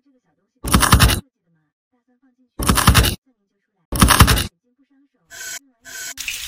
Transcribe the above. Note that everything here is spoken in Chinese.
这个小东西都是设计的嘛，打算放进去，像您就出来，眼睛不伤手，用完一天就